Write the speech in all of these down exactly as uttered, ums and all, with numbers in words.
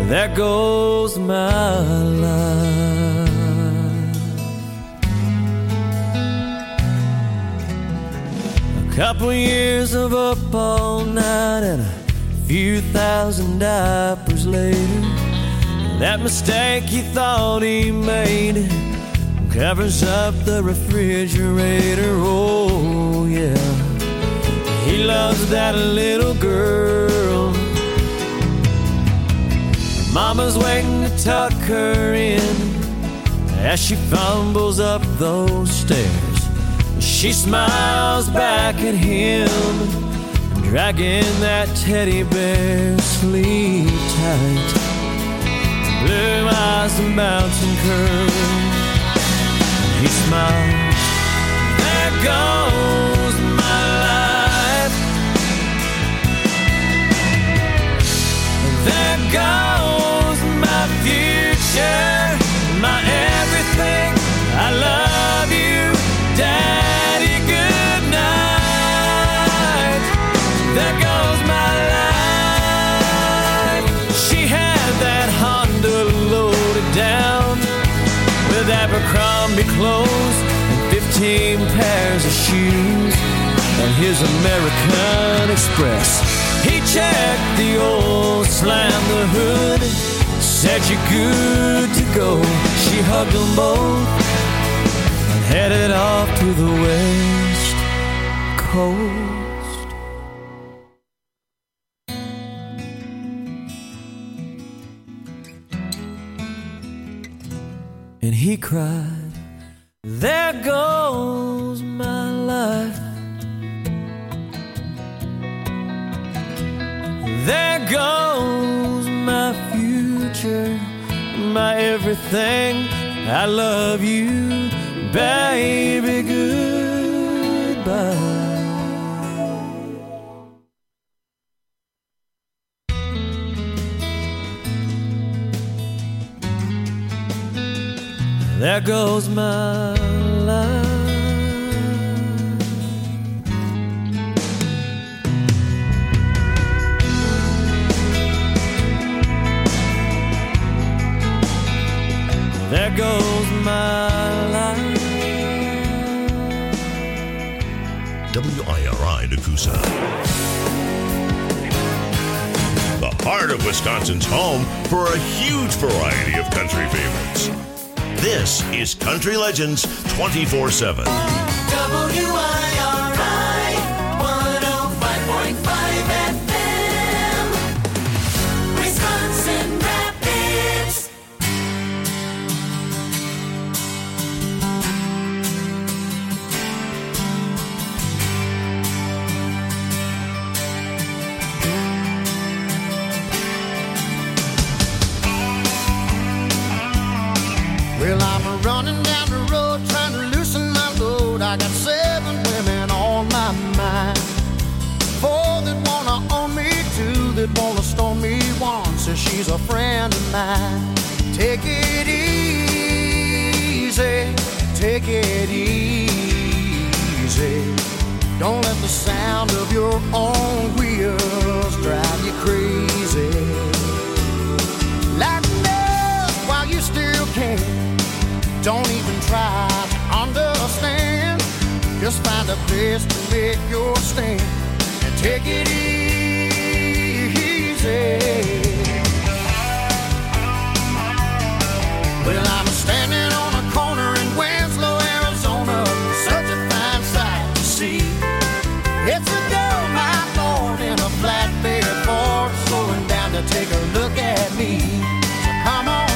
there goes my life. A couple years of up all night and a few thousand diapers later, that mistake he thought he made covers up the refrigerator. Oh yeah, he loves that little girl. Mama's waiting to tuck her in as she fumbles up those stairs. She smiles back at him, dragging that teddy bear. Sleep tight, blue eyes and bouncing curls. He smiles, there goes my life. There goes my future, my everything. I love you, Daddy, good night. There goes my life. She had that Honda loaded down with Abercrombie clothes and fifteen pairs of shoes and his American Express. He checked the oil, slammed the hood, said you're good to go. She hugged them both and headed off to the West Coast. And he cried, there goes my life. There goes my future, my everything. I love you, baby, goodbye. There goes my life. There goes my life. W I R I Nakusa. The heart of Wisconsin's home for a huge variety of country favorites. This is Country Legends twenty-four seven. W I R I one oh five point five F M, Wisconsin Rapids. Well, I'm running down the road trying to loosen my load. I got seven women on my mind. Four that wanna own me, two that wanna stone me. One says she's a friend of mine. Take it easy, take it easy. Don't let the sound of your own wheels drive you crazy. Lighten up while you still can. Don't even try to understand. Just find a place to make your stand and take it easy. Well, I'm standing on a corner in Winslow, Arizona. Such a fine sight to see. It's a dull night morning in a flatbed Ford, slowing down to take a look at me. So come on,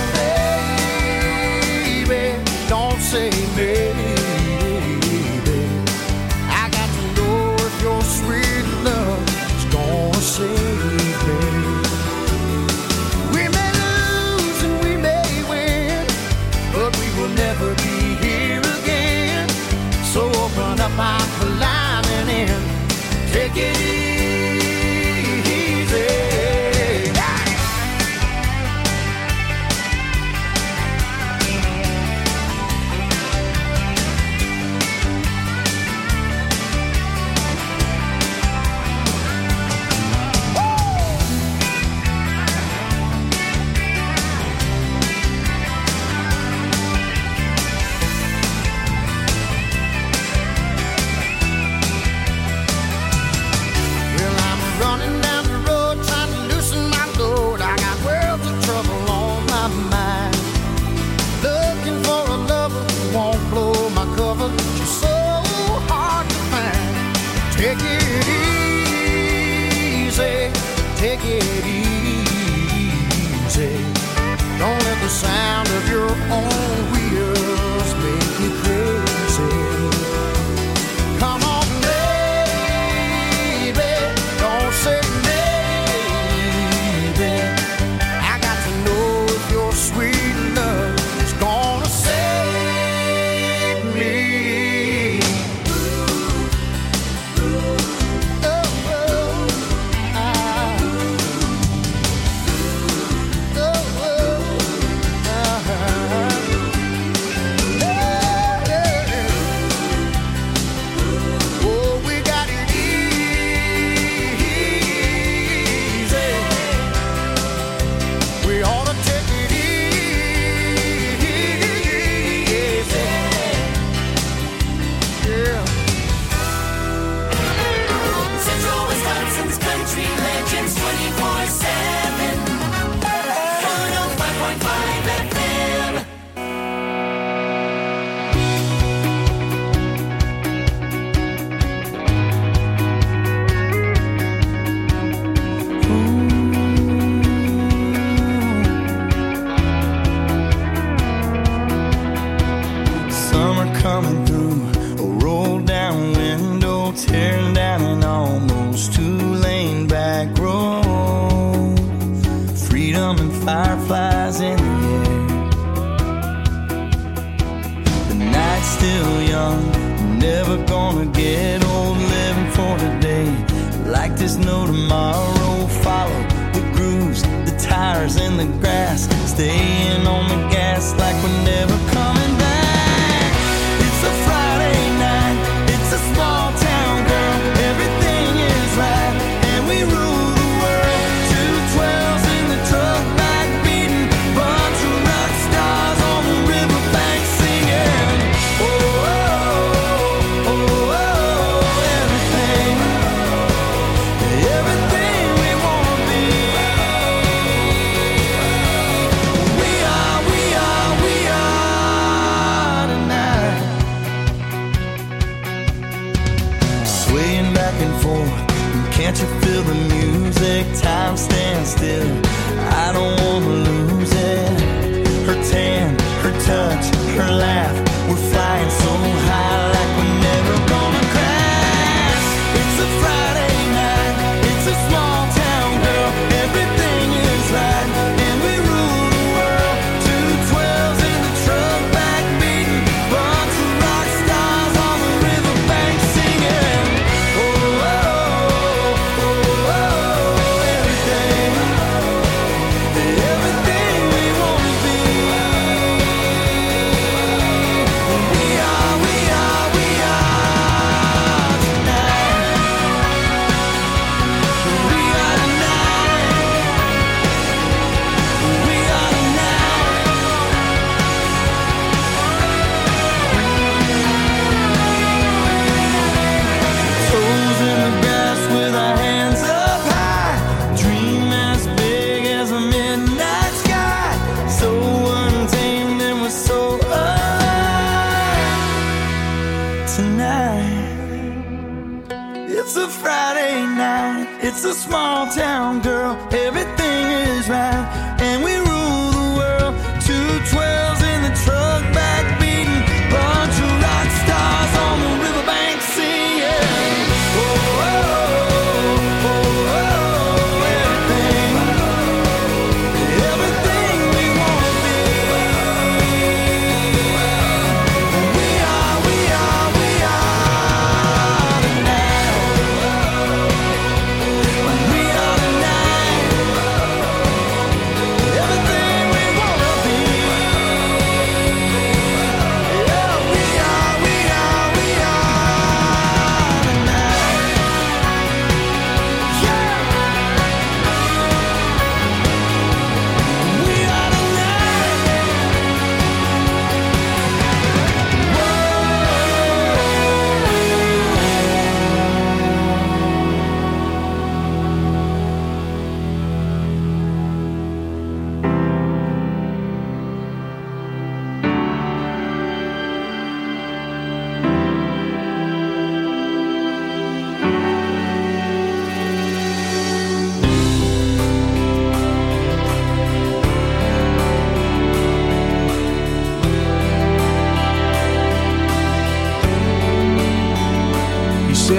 don't say maybe. I got to know if your sweet love is gonna take it easy. Don't let the sound of your own wheels make you crazy. Come on, baby, don't say maybe. I got to know if your sweet love is gonna save me. Coming through a roll down window, tearing down an almost two-lane back road. Freedom and fireflies in the air. The night's still young, never gonna get old. Living for today, like there's no tomorrow. Follow the grooves, the tires and the grass, staying on the gas like we're never coming back. It's a Friday night, it's a small town, girl. Everything is right, and we rule the world. Two twelves in the truck, back beating, bunch of rock stars on the riverbank singing. Oh, oh, oh, oh, everything, everything we wanna be. We are, we are, we are tonight. Swaying back and forth, can't you feel the music? Time stands still, I don't wanna lose it. Her tan, her touch, her laugh, we're flying so high like we're never gonna crash. It's a Friday night, it's a small town, girl. Everything is right, and we rule the world. Two twelves in the truck, back beating, bunch of rock stars on the riverbank singing. Oh, oh, oh, oh, oh, everything, everything we wanna be. We are, we are, we are tonight. We are tonight. We are tonight. Toes in the grass with our hands up high. Dream as big as a midnight sky. So untamed and we're so alive tonight. It's a Friday night, it's a small town, girl. Everything is right, and we rule the world. Two twelves in the truck, back beating, bunch of rock stars on the riverbank singing. Oh, oh, oh, oh, oh, everything, everything we wanna be. We are, we are, we are tonight. We are tonight.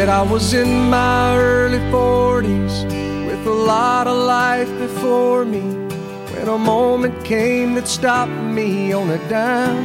said I was in my early forties with a lot of life before me, when a moment came that stopped me on a dime.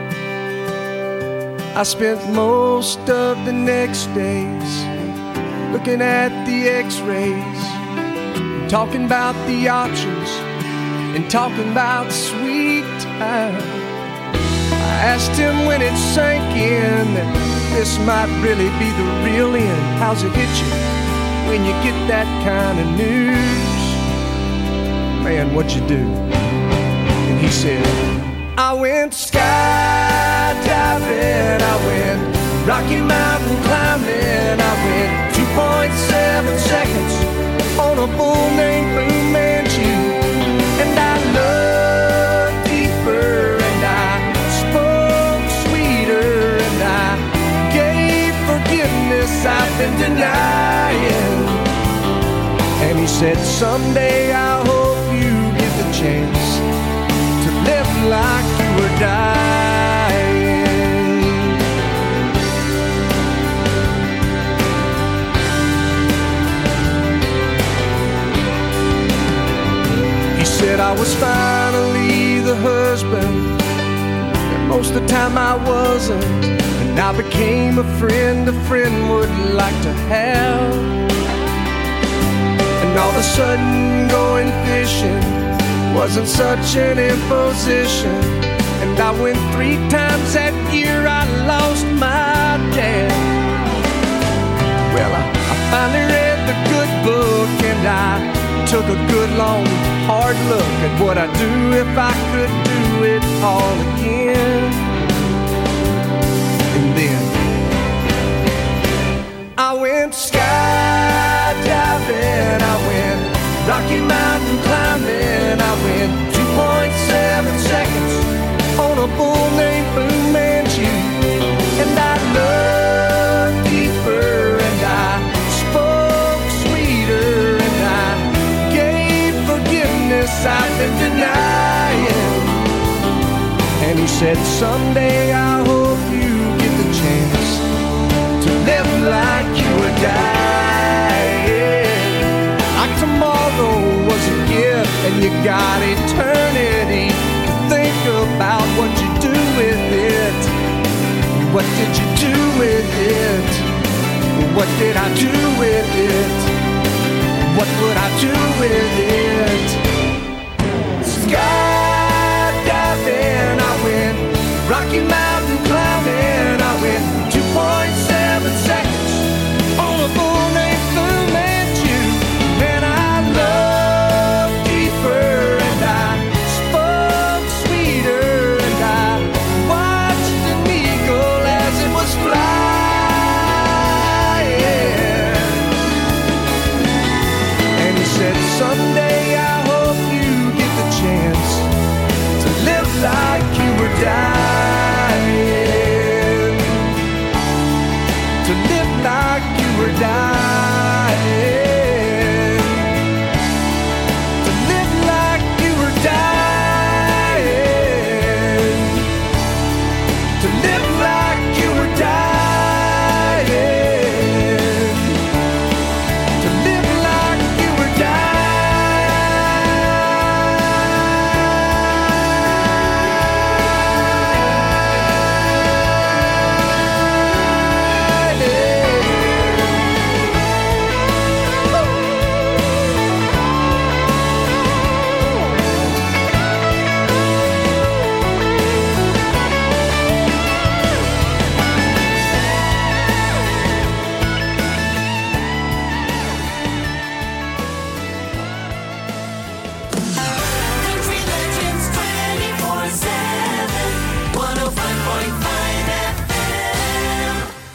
I spent most of the next days looking at the x-rays, talking about the options and talking about sweet time. I asked him when it sank in that this might really be the real end. How's it hit you when you get that kind of news? Man, what'd you do? And he said, I went skydiving, I went Rocky Mountain climbing, I went two point seven seconds on a bull named Fu Manchu. And I loved deeper, and I spoke sweeter, and I gave forgiveness I've been denying. And he said, someday I hope you get the chance to live like you were dying. He said I was finally the husband, and most of the time I wasn't. And I became a friend a friend would like to have. And all of a sudden going fishing wasn't such an imposition. And I went three times that year, I lost my dad. Well, I, I finally read the good book, and I took a good long hard look at what I'd do if I could do it all again. And then I went skydiving, I went Rocky Mountain climbing, I went two point seven seconds on a bull named Fu Manchu. And I loved deeper, and I spoke sweeter, and I gave forgiveness I've been denying. And he said, someday I hope you get the chance to live like you were dying. Like tomorrow was a gift, and you got eternity to think about what you do with it. What did you do with it? What did I do with it? What would I do with it? Skydiving, I went Rocky Mountain climbing, I went two point seven seconds on a bull named Fu Manchu. And I loved deeper, and I spoke sweeter, and I watched an eagle as it was flying. And he said, someday I hope you get the chance to live like you were dying. To live like you were dying. To live like you were dying. To live like you were dying. To live like you were dying. Country Legends twenty-four seven, one oh five point five F M.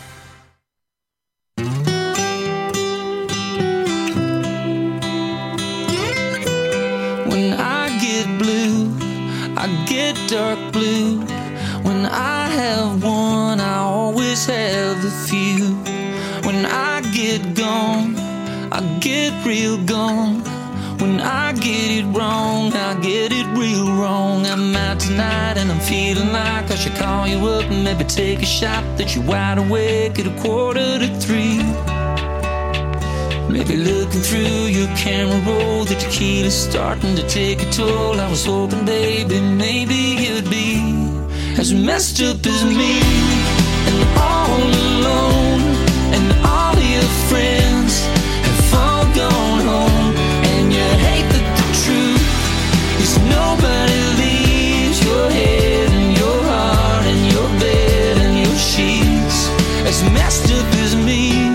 When I get blue, I get dark blue. When I have one, I always have a few. When I get gone, I get real gone. When I get it wrong, I get it real wrong. I'm out tonight and I'm feeling like I should call you up and maybe take a shot that you're wide awake at a quarter to three. Maybe looking through your camera roll, the tequila's starting to take a toll. I was hoping, baby, maybe you'd be as messed up as me, and all alone, and all your friends have all gone home, and you hate that the truth is nobody leaves your head and your heart and your bed and your sheets as messed up as me,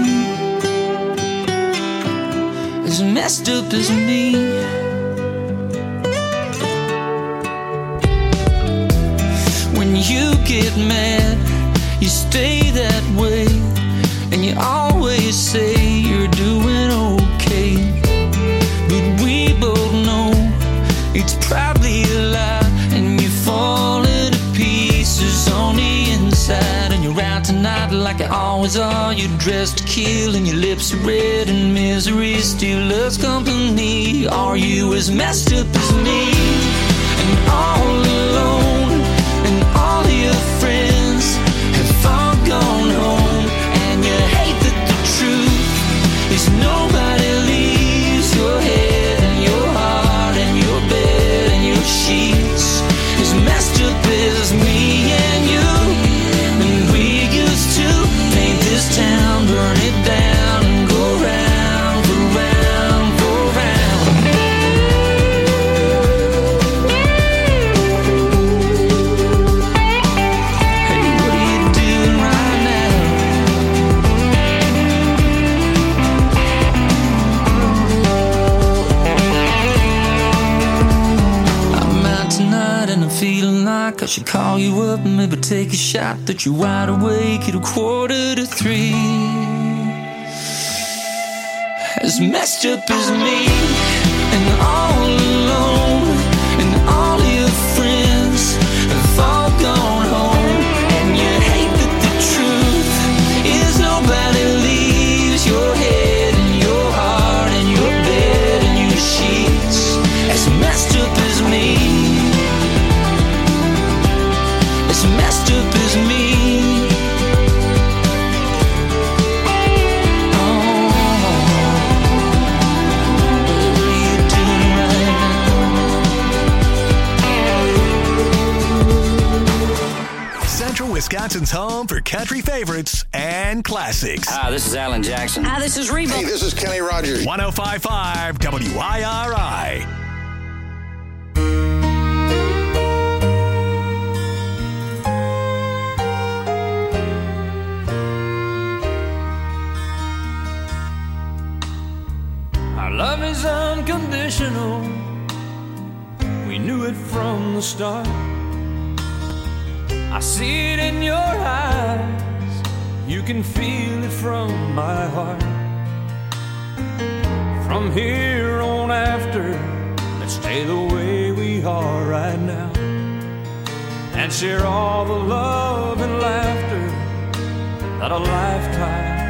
as messed up as me. When you get mad, you stay that way, and you always say you're doing okay, but we both know it's probably a lie, and you're falling to pieces on the inside, and you're out tonight like you always are. You're dressed to kill and your lips are red, and misery still loves company. Are you as messed up as me, and all alone, and all your friends have all gone home, and you hate that the truth is nobody leaves your head and your heart and your bed and your sheets as messed up as me and you. And we used to paint this town, burn it down, and go round, go round, go round. Hey, what are you doing right now? I'm out tonight and I'm feeling like I should call you up and maybe take a shot that you're wide awake at a quarter to three. As messed up as me, and all alone, and all your friends have all gone home, and you hate that the truth is nobody leaves your head and your heart and your bed and your sheets as messed up as me, as messed up as me. Wisconsin's home for country favorites and classics. Hi, this is Alan Jackson. Hi, this is Reba. Hey, this is Kenny Rogers. one oh five point five W I R I. Our love is unconditional. We knew it from the start. I see it in your eyes. You can feel it from my heart. From here on after, let's stay the way we are right now, and share all the love and laughter that a lifetime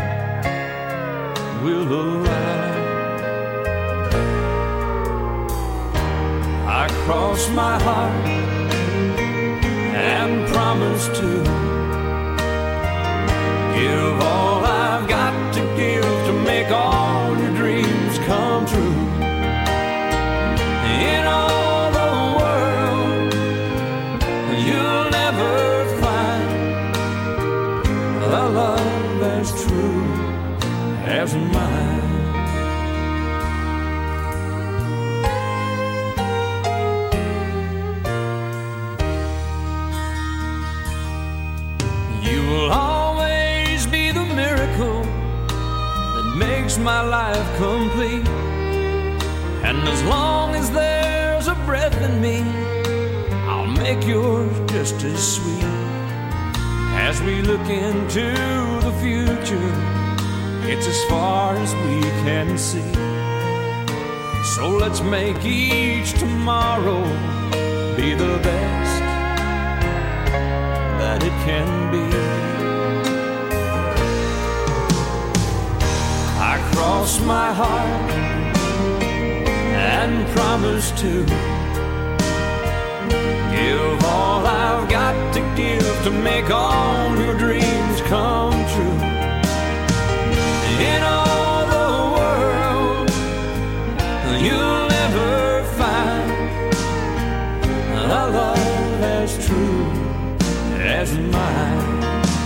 will allow. I cross my heart and promise to give all I've got to give to make all your dreams come true. In all the world, you'll never find a love as true as mine. Will always be the miracle that makes my life complete. And as long as there's a breath in me, I'll make yours just as sweet. As we look into the future, it's as far as we can see. So let's make each tomorrow be the best that it can be. I cross my heart and promise to give I've got to give to make all your dreams come true. In all the world, you'll never find a love as true as mine.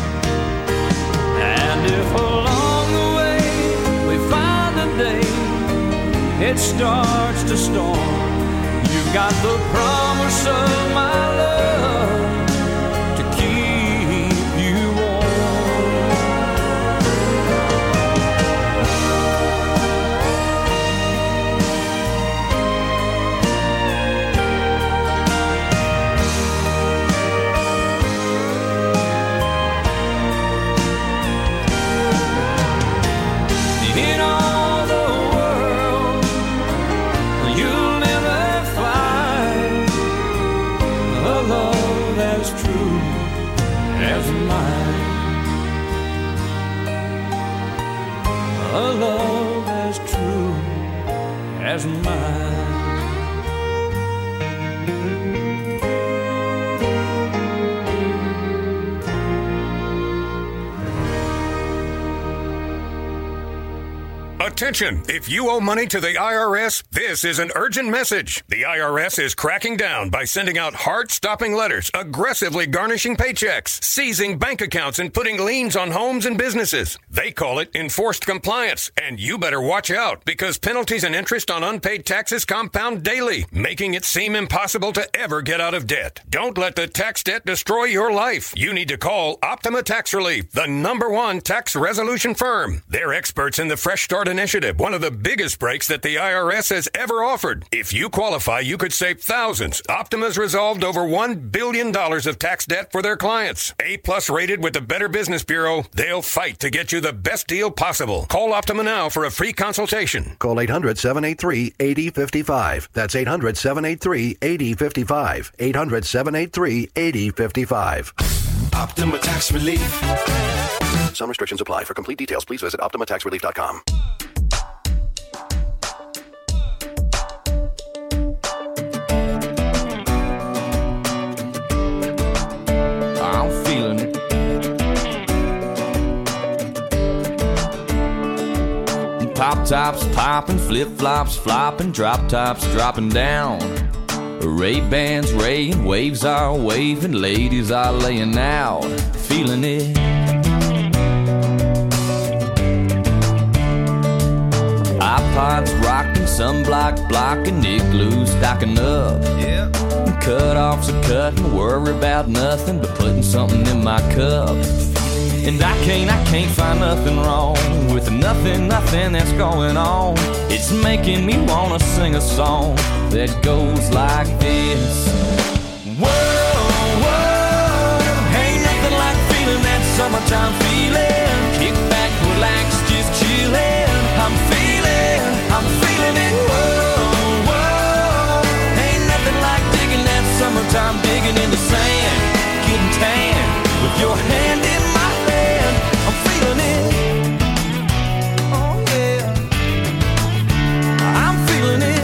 And if along the way we find a day it starts to storm, you've got the promise of my love to keep you warm. In all the world, you'll never find a love as true as mine. A love as true as mine. Attention! If you owe money to the I R S, this is an urgent message. The I R S is cracking down by sending out heart-stopping letters, aggressively garnishing paychecks, seizing bank accounts, and putting liens on homes and businesses. They call it enforced compliance, and you better watch out because penalties and interest on unpaid taxes compound daily, making it seem impossible to ever get out of debt. Don't let the tax debt destroy your life. You need to call Optima Tax Relief, the number one tax resolution firm. They're experts in the Fresh Start Initiative, one of the biggest breaks that the I R S has ever offered. If you qualify, you could save thousands. Optima's resolved over one billion dollars of tax debt for their clients. A-plus rated with the Better Business Bureau, they'll fight to get you the best deal possible. Call Optima now for a free consultation. Call eight hundred, seven eight three, eight zero five five. That's eight hundred, seven eight three, eight zero five five. eight hundred, seven eight three, eight zero five five. Optima Tax Relief. Some restrictions apply. For complete details, please visit optima tax relief dot com. I'm feeling it. Pop tops popping, flip flops flopping, drop tops dropping down. Ray-Bans raying, waves are waving, ladies are laying out, feeling it. iPods rocking, sunblock blocking, igloos stocking up. Yeah. Cut-offs are cutting, worry about nothing but putting something in my cup. And I can't, I can't find nothing wrong with nothing, nothing that's going on. It's making me wanna sing a song that goes like this. Whoa, whoa, ain't nothing like feeling that summertime feeling. Kick back, relax, just chillin'. I'm feeling, I'm feeling it. Whoa, whoa, ain't nothing like digging that summertime, digging in the sand, getting tan with your hand in my hand. I'm feeling it. Oh yeah, I'm feeling it.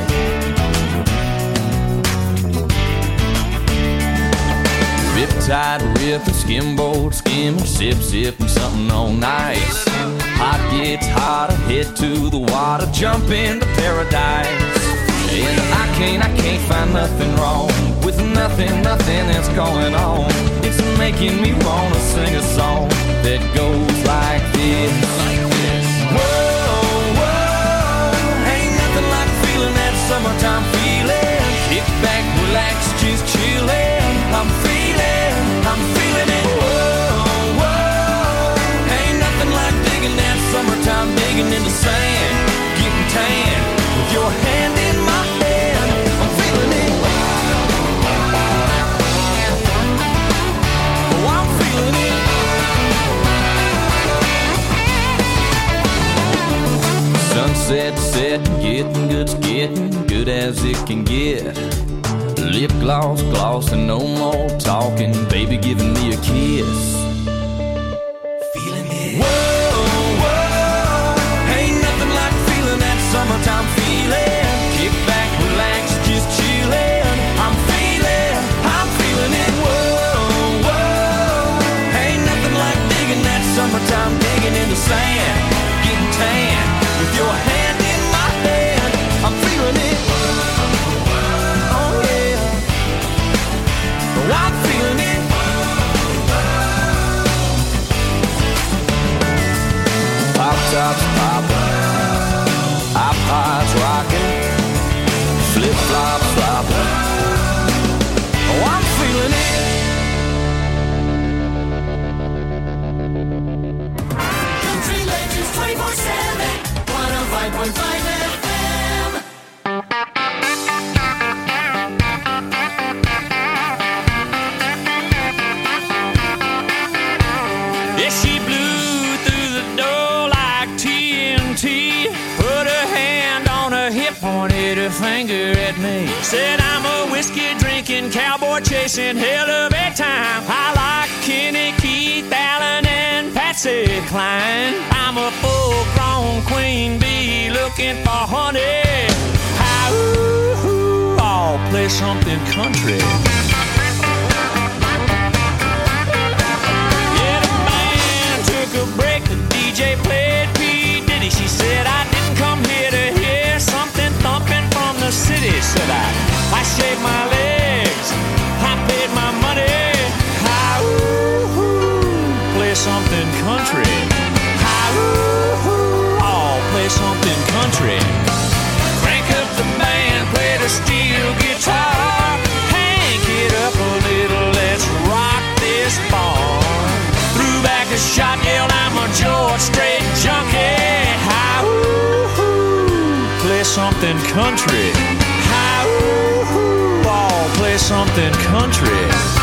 Riptide ripping, skimboard skimming, sip sipping something on nice. Hot gets hotter, head to the water, jump into paradise. And I can't, I can't find nothing wrong with nothing, nothing that's going on. It's making me wanna sing a song that goes like this. Whoa, whoa, ain't nothing like feeling that summertime feeling. Kick back, relax, just chillin'. I'm feeling, I'm feeling it. Whoa, whoa, ain't nothing like digging that summertime, digging in the sand, getting tan with your hand in my hand. I'm feeling it. Oh, I'm feeling it. Sunset setting, getting good's getting good as it can get. Lip gloss, gloss, and no more talking. Baby giving me a kiss. Feeling it. Whoa, whoa, ain't nothing like feeling that summertime feeling. Kick back, relax, just chillin'. I'm feeling, I'm feeling it. Whoa, slop, slop. Oh, I'm feeling it. Country Legends twenty-four seven, one oh five point five F M. Yeah, she blew through the door like T N T. Put her hand on her hip, pointed her finger at me. Said I'm a whiskey drinking, cowboy chasing hell of a time. I like Kenny, Keith, Allen, and Patsy Cline. I'm a full-grown queen bee looking for honey. How, ooh, ooh, I'll play something country. A break, the D J played P. Diddy. She said I didn't come here to hear something thumping from the city. Said I, I shaved my legs, I paid my money. Hi, ooh, ooh, play something country. Hi, ooh, ooh, I'll play something country. Crank up the band, play the steel guitar. Hank it up a little, let's rock this bar. Threw back a shot, yelled I'm a George Strait junkie. Hi, ooh, ooh, play something country. Hi, ooh, ooh, I'll play something country.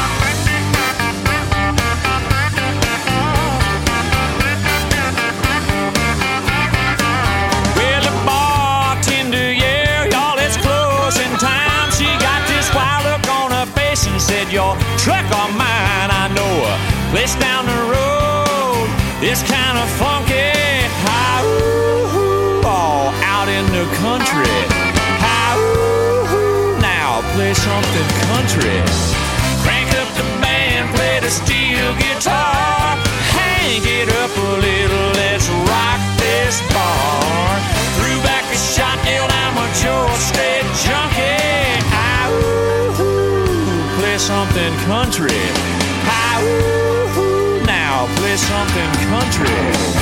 Well, the bartender, yeah, y'all, it's closing time. She got this wild look on her face and said, your truck or mine, I know her. Place down the road, it's kind of funky. Hi, ooh, ooh, all out in the country. Hi, ooh, ooh, now play something country. Crank up the band, play the steel guitar. Hang it up a little, let's rock this bar. Threw back a shot, yelled I'm a George Strait junkie. Hi, ooh, ooh, play something country. Hi, ooh, ooh, now play something country.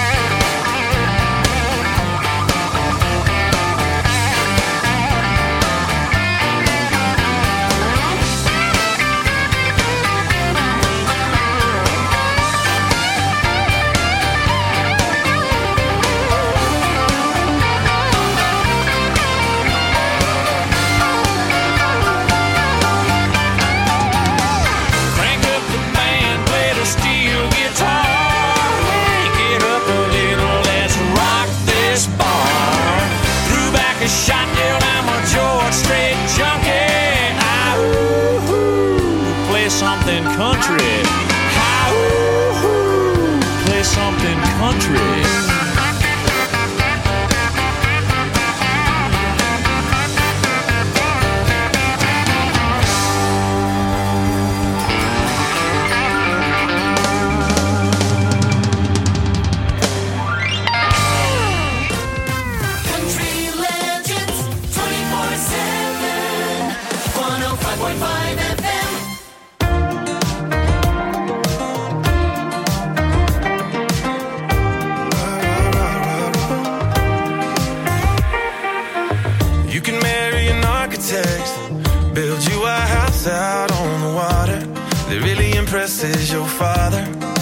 Shot down, I'm a George Strait junkie. I ooh, ooh, play something country. I ooh, ooh, play something country. Out on the water that really impresses your father.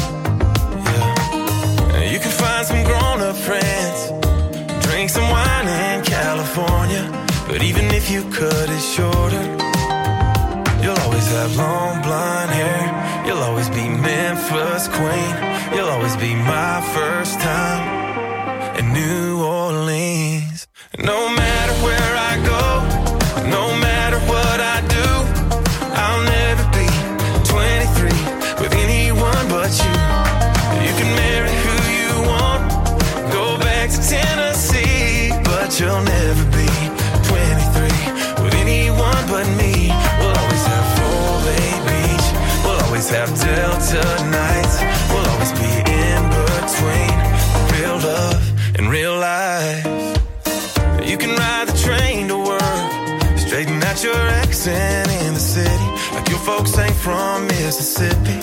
Yeah, you can find some grown-up friends, drink some wine in California. But even if you cut it shorter, you'll always have long blonde hair. You'll always be Memphis queen. You'll always be my first time in New Orleans. No matter where I go, no matter what I do, I'll never be twenty-three with anyone but you. You can marry who you want, go back to Tennessee, but you'll never be twenty-three with anyone but me. We'll always have Full Bay Beach, we'll always have Delta nights, we'll always be in between real love and real life. You can ride the train to work, straighten out your accent in the city, like your folks ain't from Mississippi.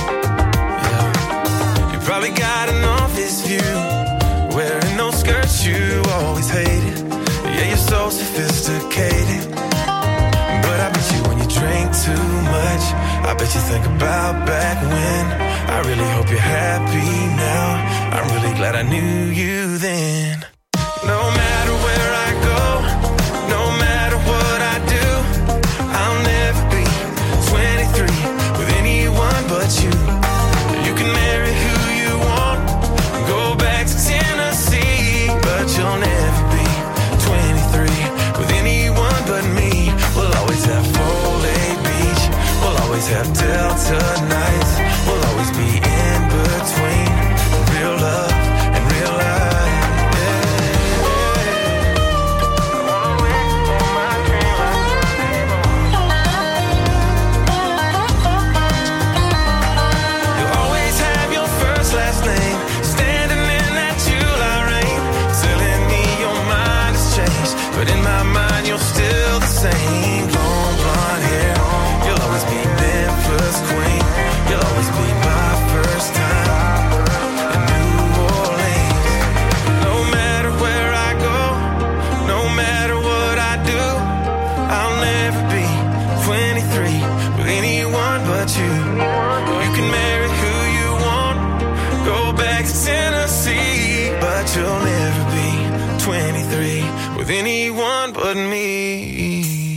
Yeah. You probably got an office view, wearing those skirts you always hated. Yeah, you're so sophisticated. bet you think about back when. I really hope you're happy now. I'm really glad I knew you then. No matter where I go, no matter what I do, I'll never be twenty-three with anyone but you. You can marry who you want, go back to Tennessee, but you'll never be twenty-three with anyone but me. We'll always have Foley Beach, we'll always have Delta nights, we'll always be in between real love and real life. But in my mind, you're still the same. Long blonde hair, you'll always be Memphis queen. You'll always be my first time in New Orleans. No matter where I go, no matter what I do, I'll never be twenty-three with anyone but you. You can marry who you want, go back to Tennessee, but you'll never be twenty-three with anyone but me.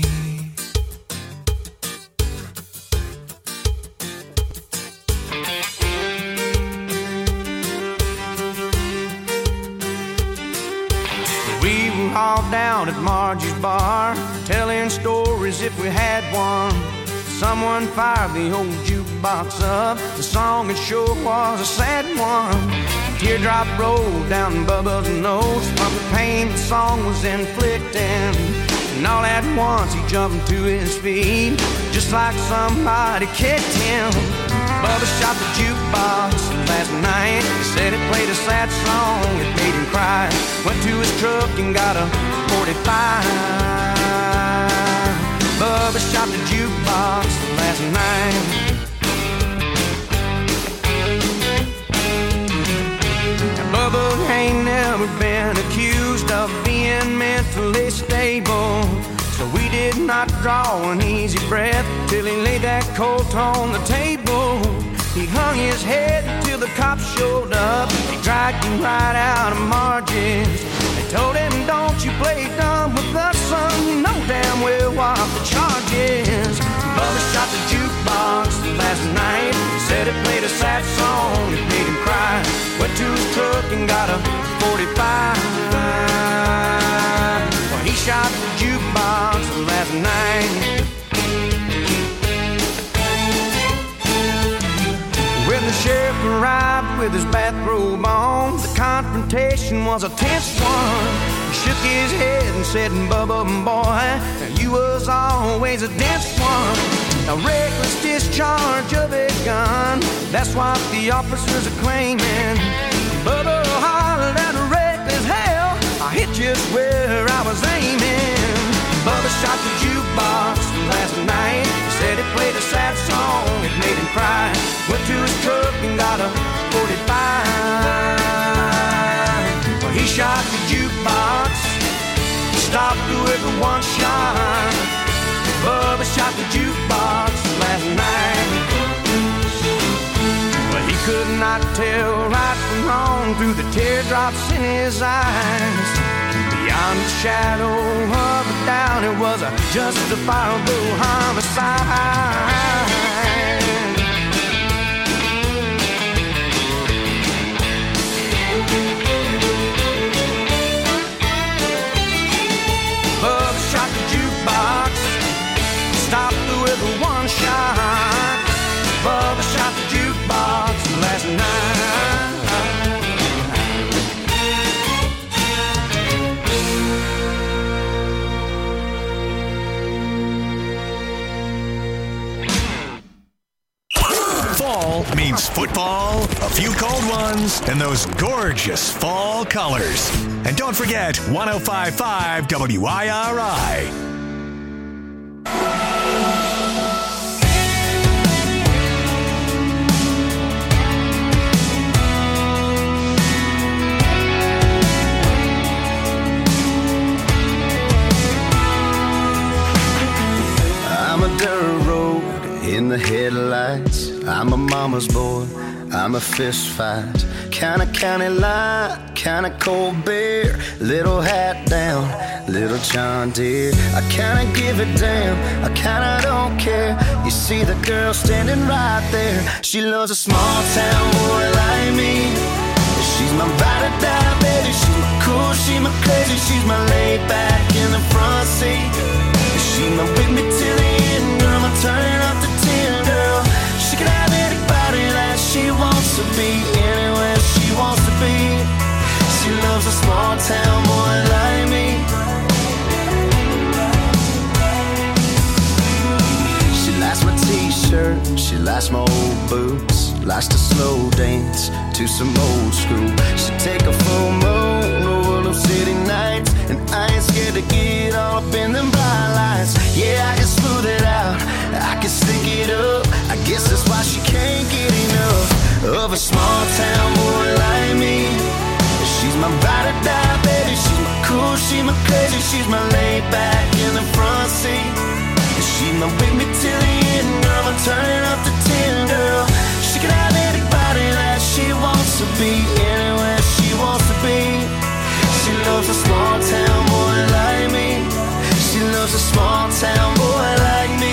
We were all down at Margie's bar, telling stories if we had one. Someone fired the old jukebox up. The song it sure was a sad one. Teardrop rolled down Bubba's nose from the pain the song was inflicting. And all at once he jumped to his feet, just like somebody kicked him. Bubba shot the jukebox last night. He said it played a sad song, it made him cry. Went to his truck and got a forty-five. Bubba shot the jukebox last night. Bubba ain't never been accused of being mentally stable, so we did not draw an easy breath till he laid that coat on the table. He hung his head till the cops showed up. They dragged him right out of Margie's. They told him, don't you play dumb with us, son. You know damn well what the charge is. Bubba shot the jukebox last night. He said it played a sad song, it made him cry. Went to his truck and got a forty-five. Well, he shot the jukebox last night. When the sheriff arrived with his bathrobe on, the confrontation was a tense one. He shook his head and said, Bubba, boy, you was always a dense one. A reckless discharge of a gun, that's what the officers are claiming. Bubba hollered at a reckless hell, I hit just where I was aiming. Bubba shot the jukebox last night. He said it played a sad song, it made him cry. Went to his truck and got a forty-five. Well, he shot the jukebox, stopped with a one shot. Bubba shot the jukebox last night. But he could not tell right from wrong through the teardrops in his eyes. Beyond the shadow of a doubt, it was a justifiable homicide. Bubba shot the jukebox, stopped with a one shot. Bubba shot the jukebox last night. Fall means football, a few cold ones, and those gorgeous fall colors. And don't forget one oh five point five W I R I. I'm a dirt road in in the headlights. I'm a mama's boy, I'm a fist fight. Kinda county line, kinda cold beer. Little hat down, little John Deere. I kinda give a damn, I kinda don't care. You see the girl standing right there. She loves a small town boy like me. She's my ride or die, baby. She's my cool, she's my crazy. She's my laid back in the front seat. She's my with me till the end, girl. I'm turning up the ten, girl. She can have anybody that she wants to be, anywhere she wants to be. She loves a small town boy like me. She likes my t-shirt, she likes my old boots. Likes to slow dance to some old school. She take a full moon over those city nights, and I ain't scared to get all up in them bright lights. Yeah, I can smooth it out, I can stick it up. I guess that's why she can't get enough of a small town boy like me. She's my ride or die, baby. She's my cool, she's my crazy. She's my laid back in the front seat. She's my with me till the end, girl. I'm turning up the ten, girl. She can have anybody that she wants to be, anywhere she wants to be. She loves a small town boy like me. She loves a small town boy like me.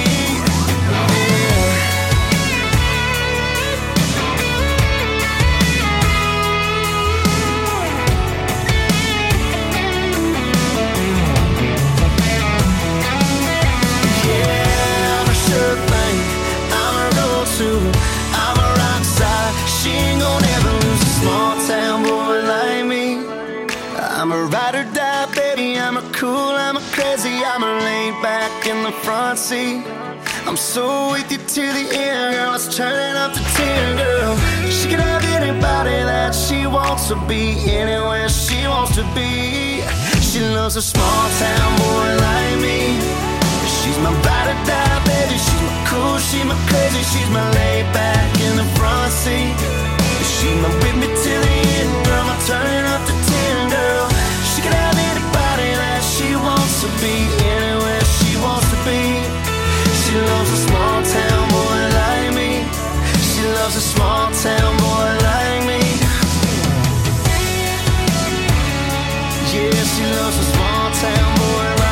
Yeah, I'm a sure thing, I'm a road to. She ain't gonna ever lose a small town boy like me. I'm a ride or die, baby. I'm a cool, I'm a crazy. I'm a laid back in the front seat. I'm so with you to the end, girl. Let's turn it up to ten, girl. She can have anybody that she wants to be, anywhere she wants to be. She loves a small town boy like me. She's my ride or die, baby. She's my cool, she's my crazy. She's my laid back in the front seat. She's my with me till the end, girl. I'm turning up the ten, girl. She can have anybody that she wants to be, anywhere she wants to be. She loves a small town boy like me. She loves a small town boy like me. Yeah, she loves a small town boy like me.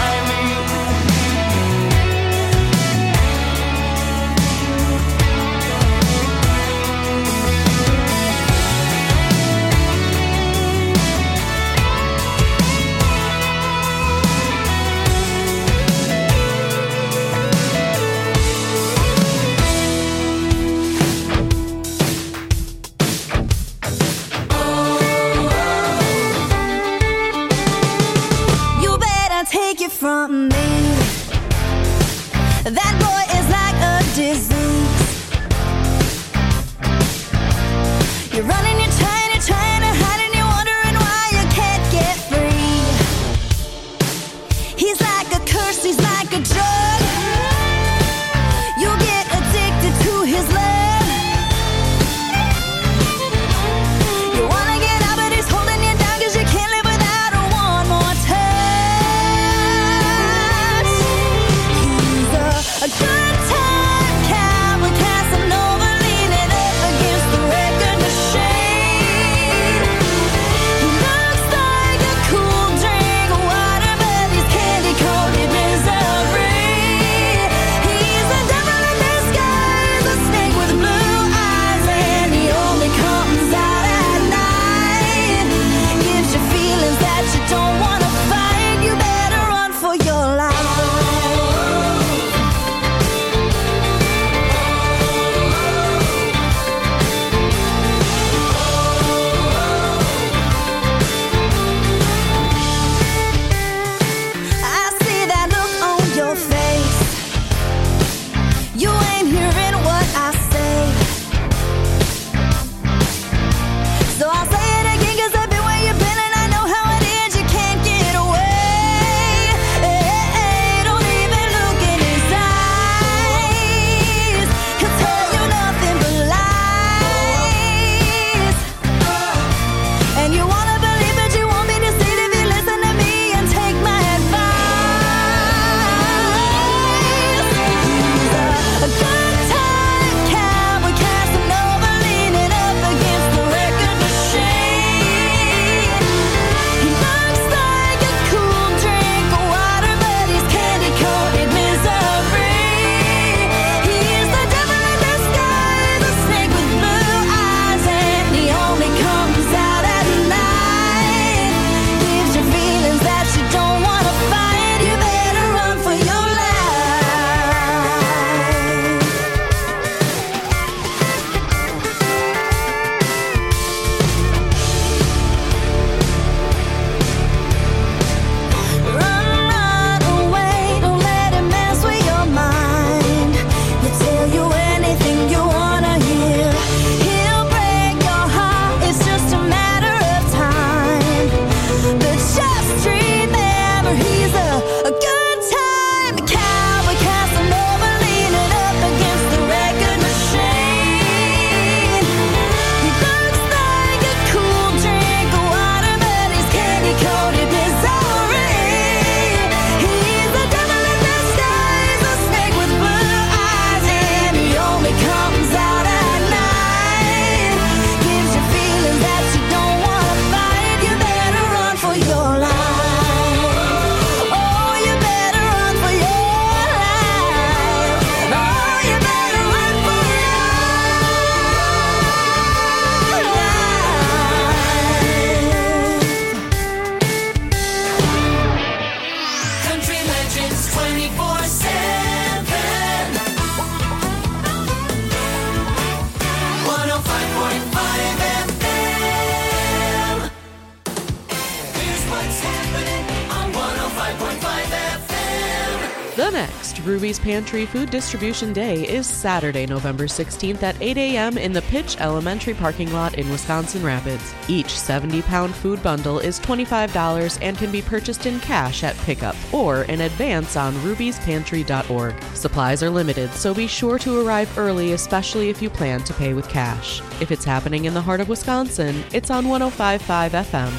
Ruby's Pantry Food Distribution Day is Saturday, November sixteenth at eight a.m. in the Pitch Elementary parking lot in Wisconsin Rapids. Each seventy-pound food bundle is twenty-five dollars and can be purchased in cash at pickup or in advance on ruby's pantry dot org. Supplies are limited, so be sure to arrive early, especially if you plan to pay with cash. If it's happening in the heart of Wisconsin, it's on one oh five point five F M.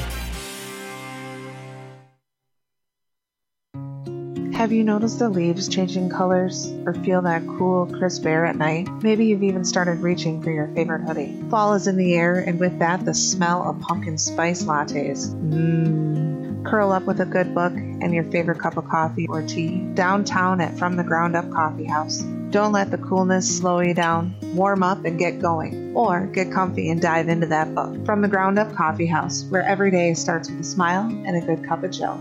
Have you noticed the leaves changing colors or feel that cool, crisp air at night? Maybe you've even started reaching for your favorite hoodie. Fall is in the air, and with that, the smell of pumpkin spice lattes. Mmm. Curl up with a good book and your favorite cup of coffee or tea downtown at From the Ground Up Coffee House. Don't let the coolness slow you down. Warm up and get going. Or get comfy and dive into that book. From the Ground Up Coffee House, where every day starts with a smile and a good cup of joe.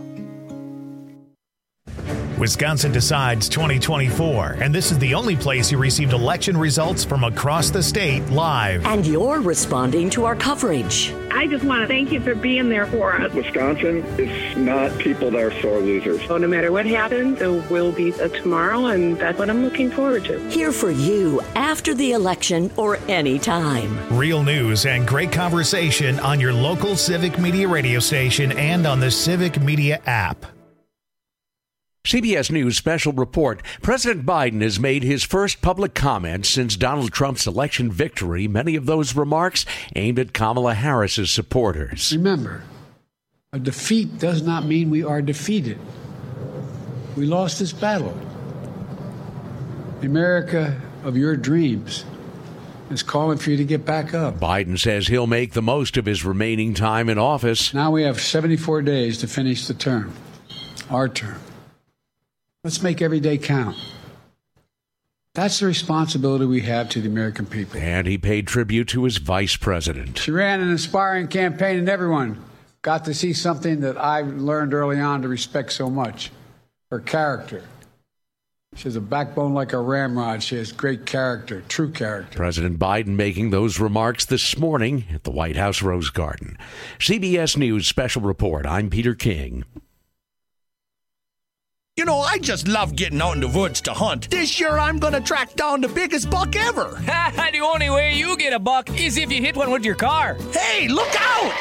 Wisconsin Decides twenty twenty-four, and this is the only place you received election results from across the state live. And you're responding to our coverage. I just want to thank you for being there for us. Wisconsin is not people that are sore losers. So no matter what happens, there will be a tomorrow, and that's what I'm looking forward to. Here for you after the election or any time. Real news and great conversation on your local Civic Media radio station and on the Civic Media app. C B S News special report. President Biden has made his first public comments since Donald Trump's election victory. Many of those remarks aimed at Kamala Harris's supporters. Remember, a defeat does not mean we are defeated. We lost this battle. The America of your dreams is calling for you to get back up. Biden says he'll make the most of his remaining time in office. Now we have seventy-four days to finish the term, our term. Let's make every day count. That's the responsibility we have to the American people. And he paid tribute to his vice president. She ran an inspiring campaign, and everyone got to see something that I learned early on to respect so much, her character. She has a backbone like a ramrod. She has great character, true character. President Biden making those remarks this morning at the White House Rose Garden. C B S News special report. I'm Peter King. You know, I just love getting out in the woods to hunt. This year, I'm going to track down the biggest buck ever. The only way you get a buck is if you hit one with your car. Hey, look out!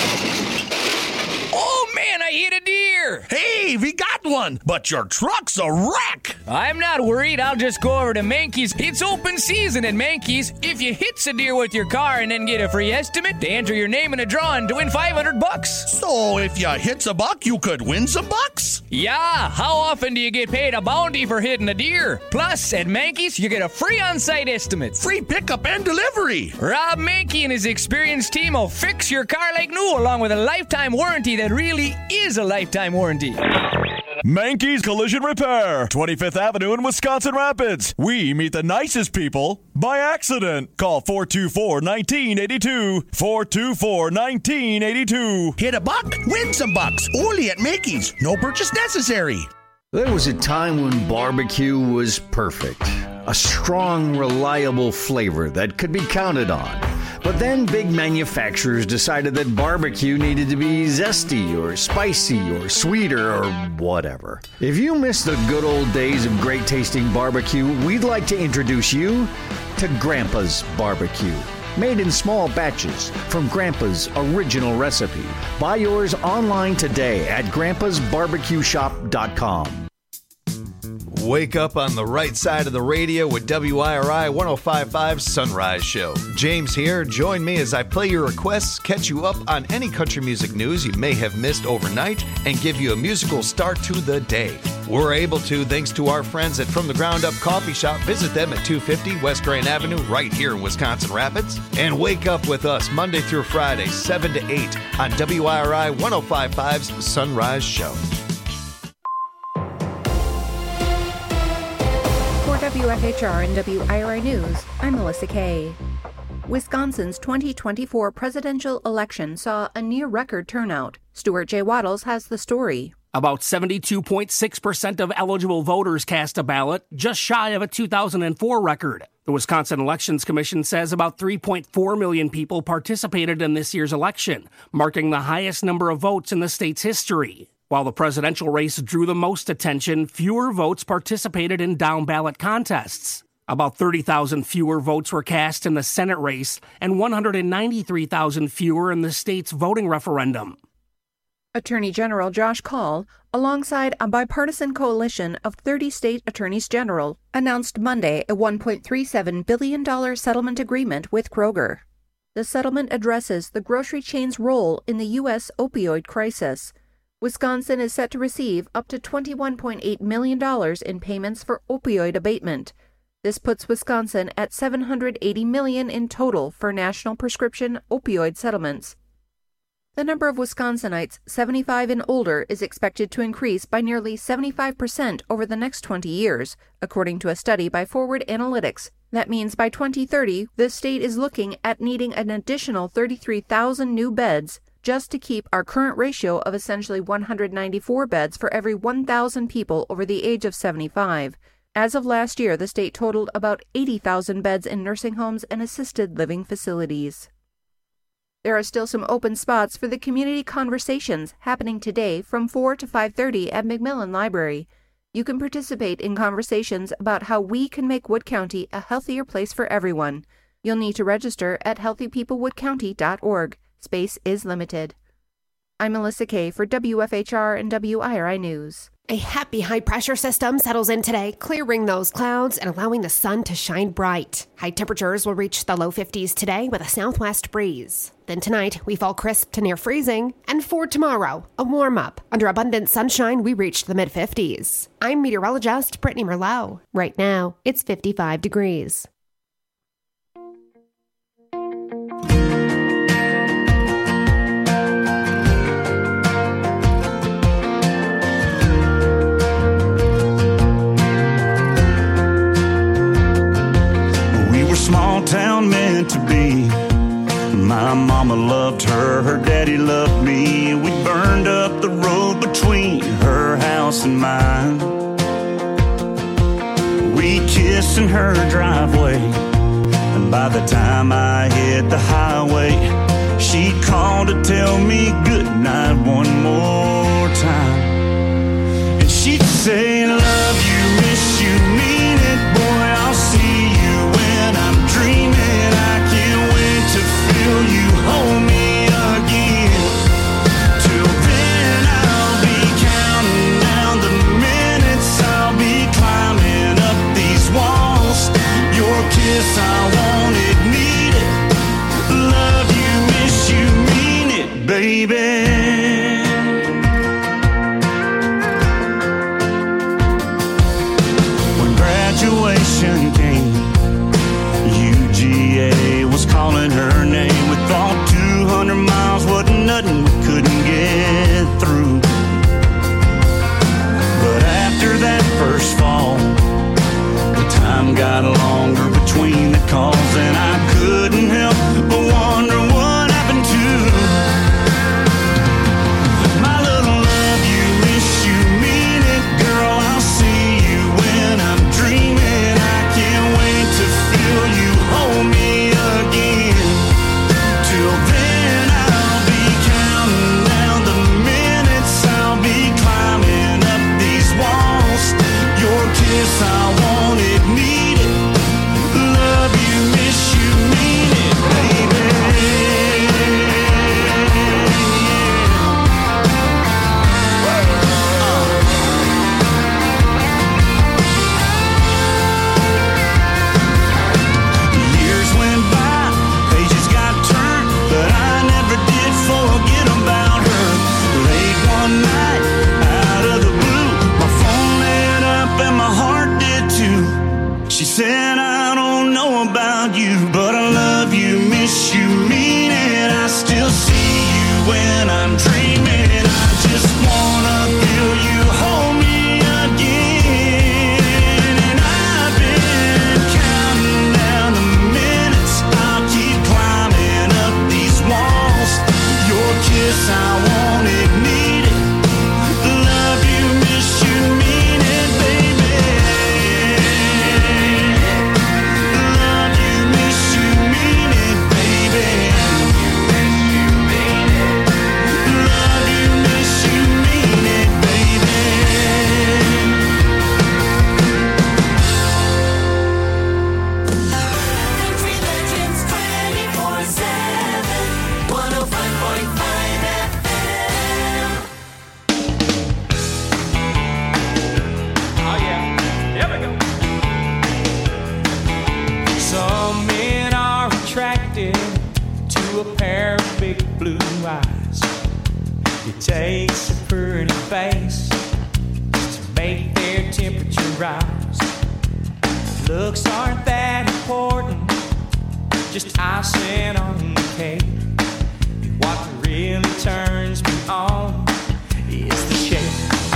Oh, man, I hit a deer. Hey, we got one, but your truck's a wreck. I'm not worried. I'll just go over to Mankey's. It's open season at Mankey's. If you hit a deer with your car and then get a free estimate, they enter your name in a drawing to win five hundred bucks. So if you hit a buck, you could win some bucks? Yeah. How often do you get paid a bounty for hitting a deer? Plus, at Mankey's, you get a free on-site estimate. Free pickup and delivery. Rob Mankey and his experienced team will fix your car like new, along with a lifetime warranty that really is a lifetime warranty. Mankey's Collision Repair, twenty-fifth Avenue in Wisconsin Rapids. We meet the nicest people by accident. Call four two four, one nine eight two. four two four, one nine eight two. Hit a buck, win some bucks. Only at Mankey's. No purchase necessary. There was a time when barbecue was perfect. A strong, reliable flavor that could be counted on. But then big manufacturers decided that barbecue needed to be zesty or spicy or sweeter or whatever. If you miss the good old days of great tasting barbecue, we'd like to introduce you to Grandpa's Barbecue. Made in small batches from Grandpa's original recipe. Buy yours online today at grandpas barbecue shop dot com. Wake up on the right side of the radio with W I R I one oh five point five Sunrise Show. James here. Join me as I play your requests, catch you up on any country music news you may have missed overnight, and give you a musical start to the day. We're able to thanks to our friends at From the Ground Up Coffee Shop. Visit them at two fifty West Grand Avenue right here in Wisconsin Rapids. And wake up with us Monday through Friday, seven to eight on W I R I one oh five point five's Sunrise Show. W F H R and W I R I News, I'm Melissa Kay. Wisconsin's twenty twenty-four presidential election saw a near-record turnout. Stuart J. Waddles has the story. About seventy-two point six percent of eligible voters cast a ballot, just shy of a two thousand four record. The Wisconsin Elections Commission says about three point four million people participated in this year's election, marking the highest number of votes in the state's history. While the presidential race drew the most attention, fewer votes participated in down-ballot contests. About thirty thousand fewer votes were cast in the Senate race and one hundred ninety-three thousand fewer in the state's voting referendum. Attorney General Josh Kaul, alongside a bipartisan coalition of thirty state attorneys general, announced Monday a one point three seven billion dollars settlement agreement with Kroger. The settlement addresses the grocery chain's role in the U S opioid crisis. Wisconsin is set to receive up to twenty-one point eight million dollars in payments for opioid abatement. This puts Wisconsin at seven hundred eighty million dollars in total for national prescription opioid settlements. The number of Wisconsinites seventy-five and older is expected to increase by nearly seventy-five percent over the next twenty years, according to a study by Forward Analytics. That means by twenty thirty, the state is looking at needing an additional thirty-three thousand new beds just to keep our current ratio of essentially one hundred ninety-four beds for every one thousand people over the age of seventy-five. As of last year, the state totaled about eighty thousand beds in nursing homes and assisted living facilities. There are still some open spots for the community conversations happening today from four to five thirty at McMillan Library. You can participate in conversations about how we can make Wood County a healthier place for everyone. You'll need to register at healthy people wood county dot org. Space is limited. I'm Melissa Kay for W F H R and W I R I News. A happy high-pressure system settles in today, clearing those clouds and allowing the sun to shine bright. High temperatures will reach the low fifties today with a southwest breeze. Then tonight, we fall crisp to near freezing. And for tomorrow, a warm-up. Under abundant sunshine, we reach the mid-fifties. I'm meteorologist Brittany Merlot. Right now, it's fifty-five degrees. Small town meant to be. My mama loved her, her daddy loved me. We burned up the road between her house and mine. We kissed in her driveway, and by the time I hit the highway, she called to tell me goodnight one more time. And she'd say, love you, miss you, mean it, boy, I'll see you when I'm dreaming. I can't wait to feel you hold me again. Till then I'll be counting down the minutes. I'll be climbing up these walls. Your kiss, I want it, need it. Love you, miss you, mean it, baby. Graduation came, U G A was calling her name. We thought two hundred miles wasn't nothing we couldn't get through. But after that first fall, the time got longer between the calls, and I couldn't help but wonder what happened to my little love you, miss you, mean it, girl, I'll see you when I'm dreaming. I can't wait to feel you hold me again. Till then I'll be counting down the minutes. I'll be climbing up these walls. Your kiss, I want it, need it. Love you, miss you, mean it, baby. She said, I don't know about you, but I love you, miss you, mean it. I still see you when I'm dreaming. I just wanna feel you hold me again. And I've been counting down the minutes. I'll keep climbing up these walls. Your kiss, I want it, need it. Love you, miss you, mean it, baby. Miss you. It takes a pretty face to make their temperature rise. Looks aren't that important, just icing on the cake. What really turns me on is the shake.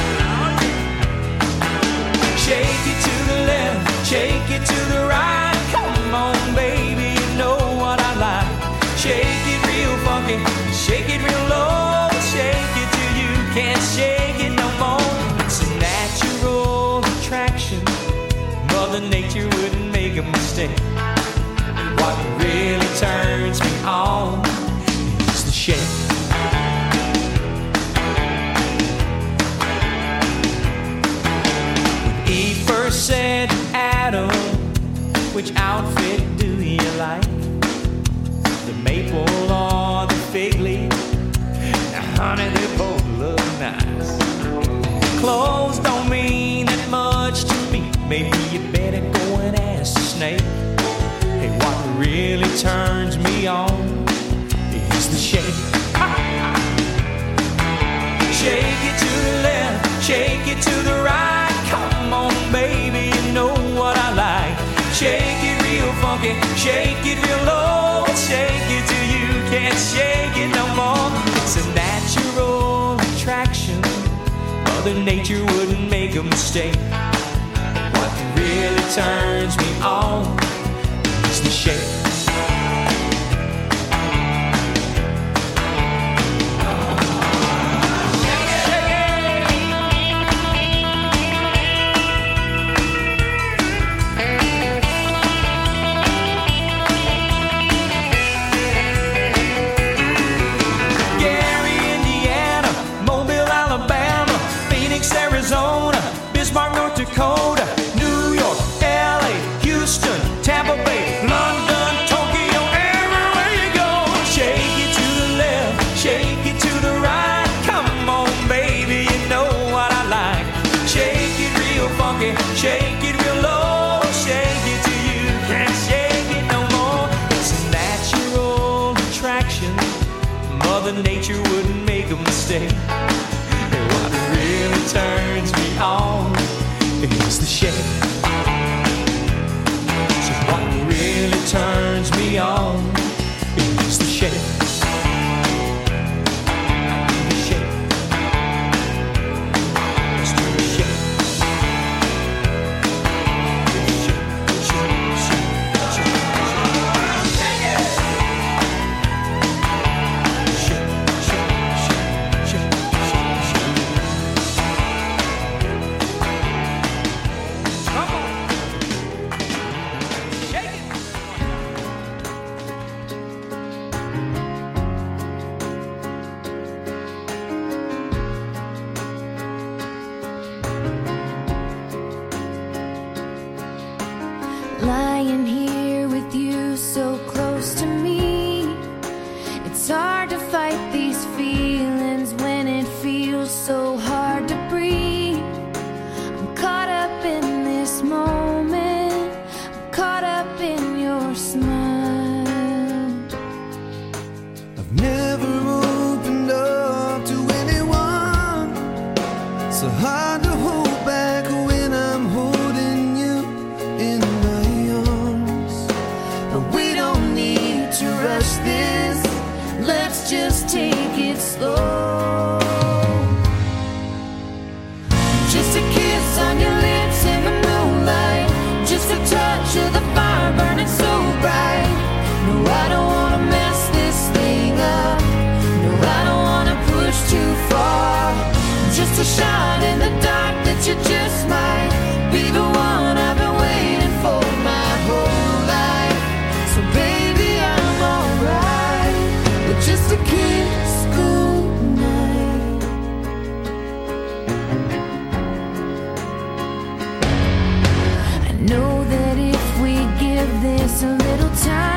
Shake it to the left, shake it to the right. Come on, baby, you know what I like. Shake it real funky, shake it real low. Shake it till you can't shake it no more. It's a natural attraction. Mother Nature wouldn't make a mistake. And what really turns me on is the shake. When Eve first said to Adam, which outfit do you like? The maple or the fig leaf? Now, honey, they both look nice. Clothes don't mean that much to me. Maybe you better go and ask the snake. Hey, what really turns me on is the shake. Shake it to the left, shake it to the right. Come on, baby, you know what I like. Shake it real funky, shake it real low. Shake it till you can't shake it no more. It's a natural attraction. Mother Nature wouldn't make a mistake. What really turns me on is the shake. Arizona, Bismarck, North Dakota, New York, L A, Houston, Tampa Bay, London, Tokyo, everywhere you go. Shake it to the left, shake it to the right. Come on, baby, you know what I like. Shake it real funky, shake it real low. Shake it till you can't shake it no more. It's a natural attraction. Mother Nature wouldn't make a mistake. What really turns me on is the shake. So what really turns me on is the shake. The shake. Let's do the shake. Shake, shake, shake, shake, shake it. Shake, shake, shake, shake, shake, shake. Lying here with you so close to me, it's hard to fight these feelings when it feels so hard to breathe. I'm caught up in this moment, I'm caught up in your smile. I've never opened up to anyone, so hard to hold back when I'm holding you in my arms. But we don't need to rush this, let's just take it slow. Just a kiss on your lips in the moonlight, just a touch of the fire burning so bright. No, I don't wanna mess this thing up, no, I don't wanna push too far. Just a shot in the dark that you just might be the one I've been waiting for my whole life. So baby, I'm alright with just a kiss goodnight. I know that if we give this a little time,